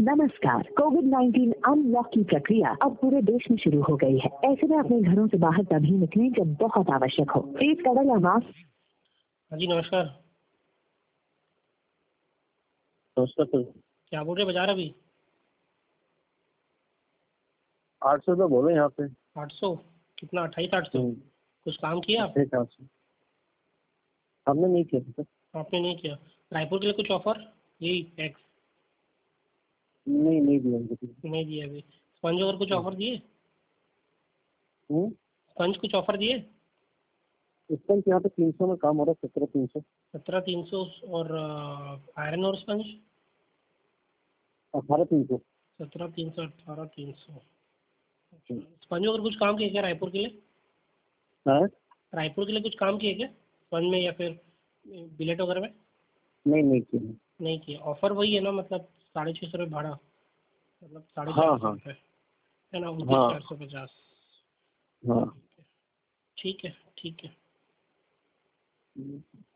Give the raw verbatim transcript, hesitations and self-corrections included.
नमस्कार। Covid nineteen unlock की प्रक्रिया अब पूरे देश में शुरू हो गई है। ऐसे में अपने घरों से बाहर तभी निकलें जब बहुत आवश्यक हो। फेस कवर या मास्क। हाँ जी नमस्कार। नमस्कार सर। क्या बोल रहे बाजार अभी? आठ सौ तो बोलो यहाँ पे। आठ सौ? कितना? अट्ठाईस आठ सौ? कुछ काम किया आप? आठ सौ हमने नहीं किया सर। आपने नहीं किया? रायपुर के लिए कुछ ऑफर? यही टैक्स? नहीं नहीं दिया। नहीं दिया अभी। स्पंज और कुछ ऑफर दिए? हम्म स्पंज कुछ ऑफर दिए? स्पंज यहाँ पे तीन सौ में काम हो रहा है। सत्रह तीन सौ सत्रह तीन सौ और आयरन और स्पंज? अठारह तीन सौ सत्रह तीन सौ अठारह तीन सौ। स्पंज और कुछ काम किया क्या रायपुर के लिए? हाँ रायपुर के लिए कुछ काम किए क्या स्पंज में या फिर बिलेट वगैरह में? नहीं नहीं किया। नहीं किया। ऑफर वही है ना, मतलब साढ़े छः सौ रुपये भाड़ा, मतलब साढ़े हाँ चार सौ हाँ रुपये है ना, उनतीस हाँ चार सौ पचास। हाँ ठीक है ठीक है। हम्म।